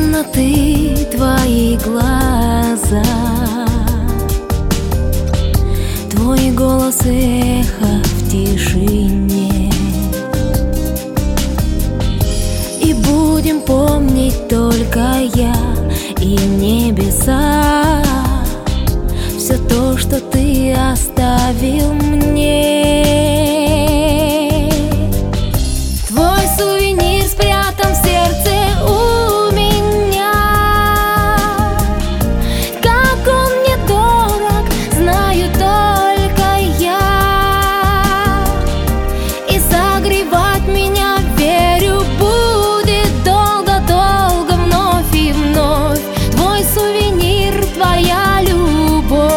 темноты твои глаза, твой голос эхо в тишине. И будем помнить только я и небеса, все то, что ты оставил мне. Твой сувенир спрятан в сердце у меня. Как он мне дорог, знаю только я. И согревать меня, верю, будет долго-долго, вновь и вновь. Твой сувенир, твоя любовь.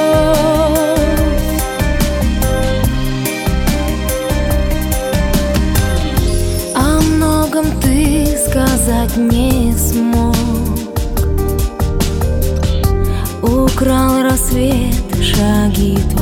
О многом ты сказать не смог. Украл рассвет шаги твои.